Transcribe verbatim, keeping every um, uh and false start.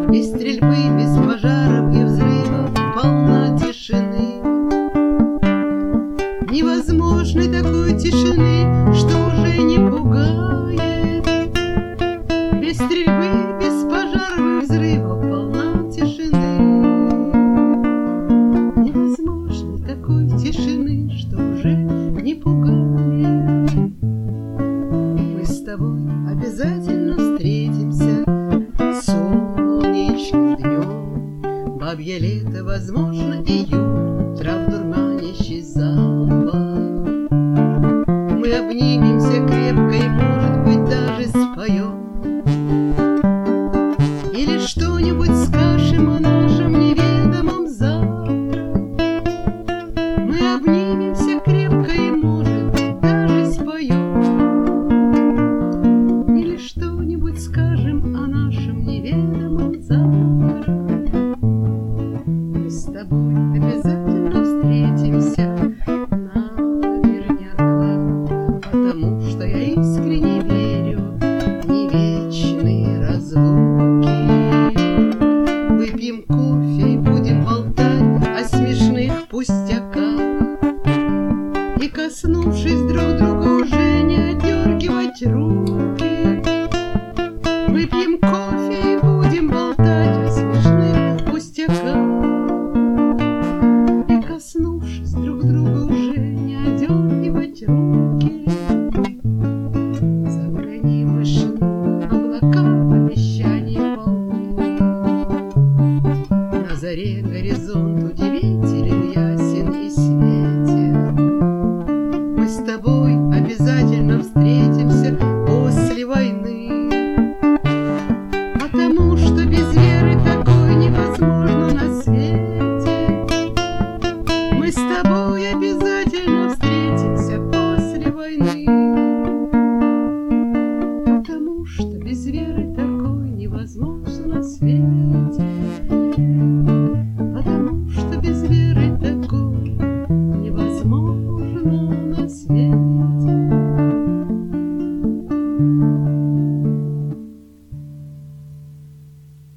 Без стрельбы, без пожаров и взрывов, полна тишины. Невозможной такой тишины, что уже не пугает. Без стрельбы, без пожаров и взрывов, полна тишины. Невозможной такой тишины, что уже не пугает. Мы с тобой обязательно встретимся солнечным днем. Бабье лето, возможно, июль, трав дурманящий запах. Мы обнимемся крепко и, может быть, даже споем. Или что-нибудь скажем о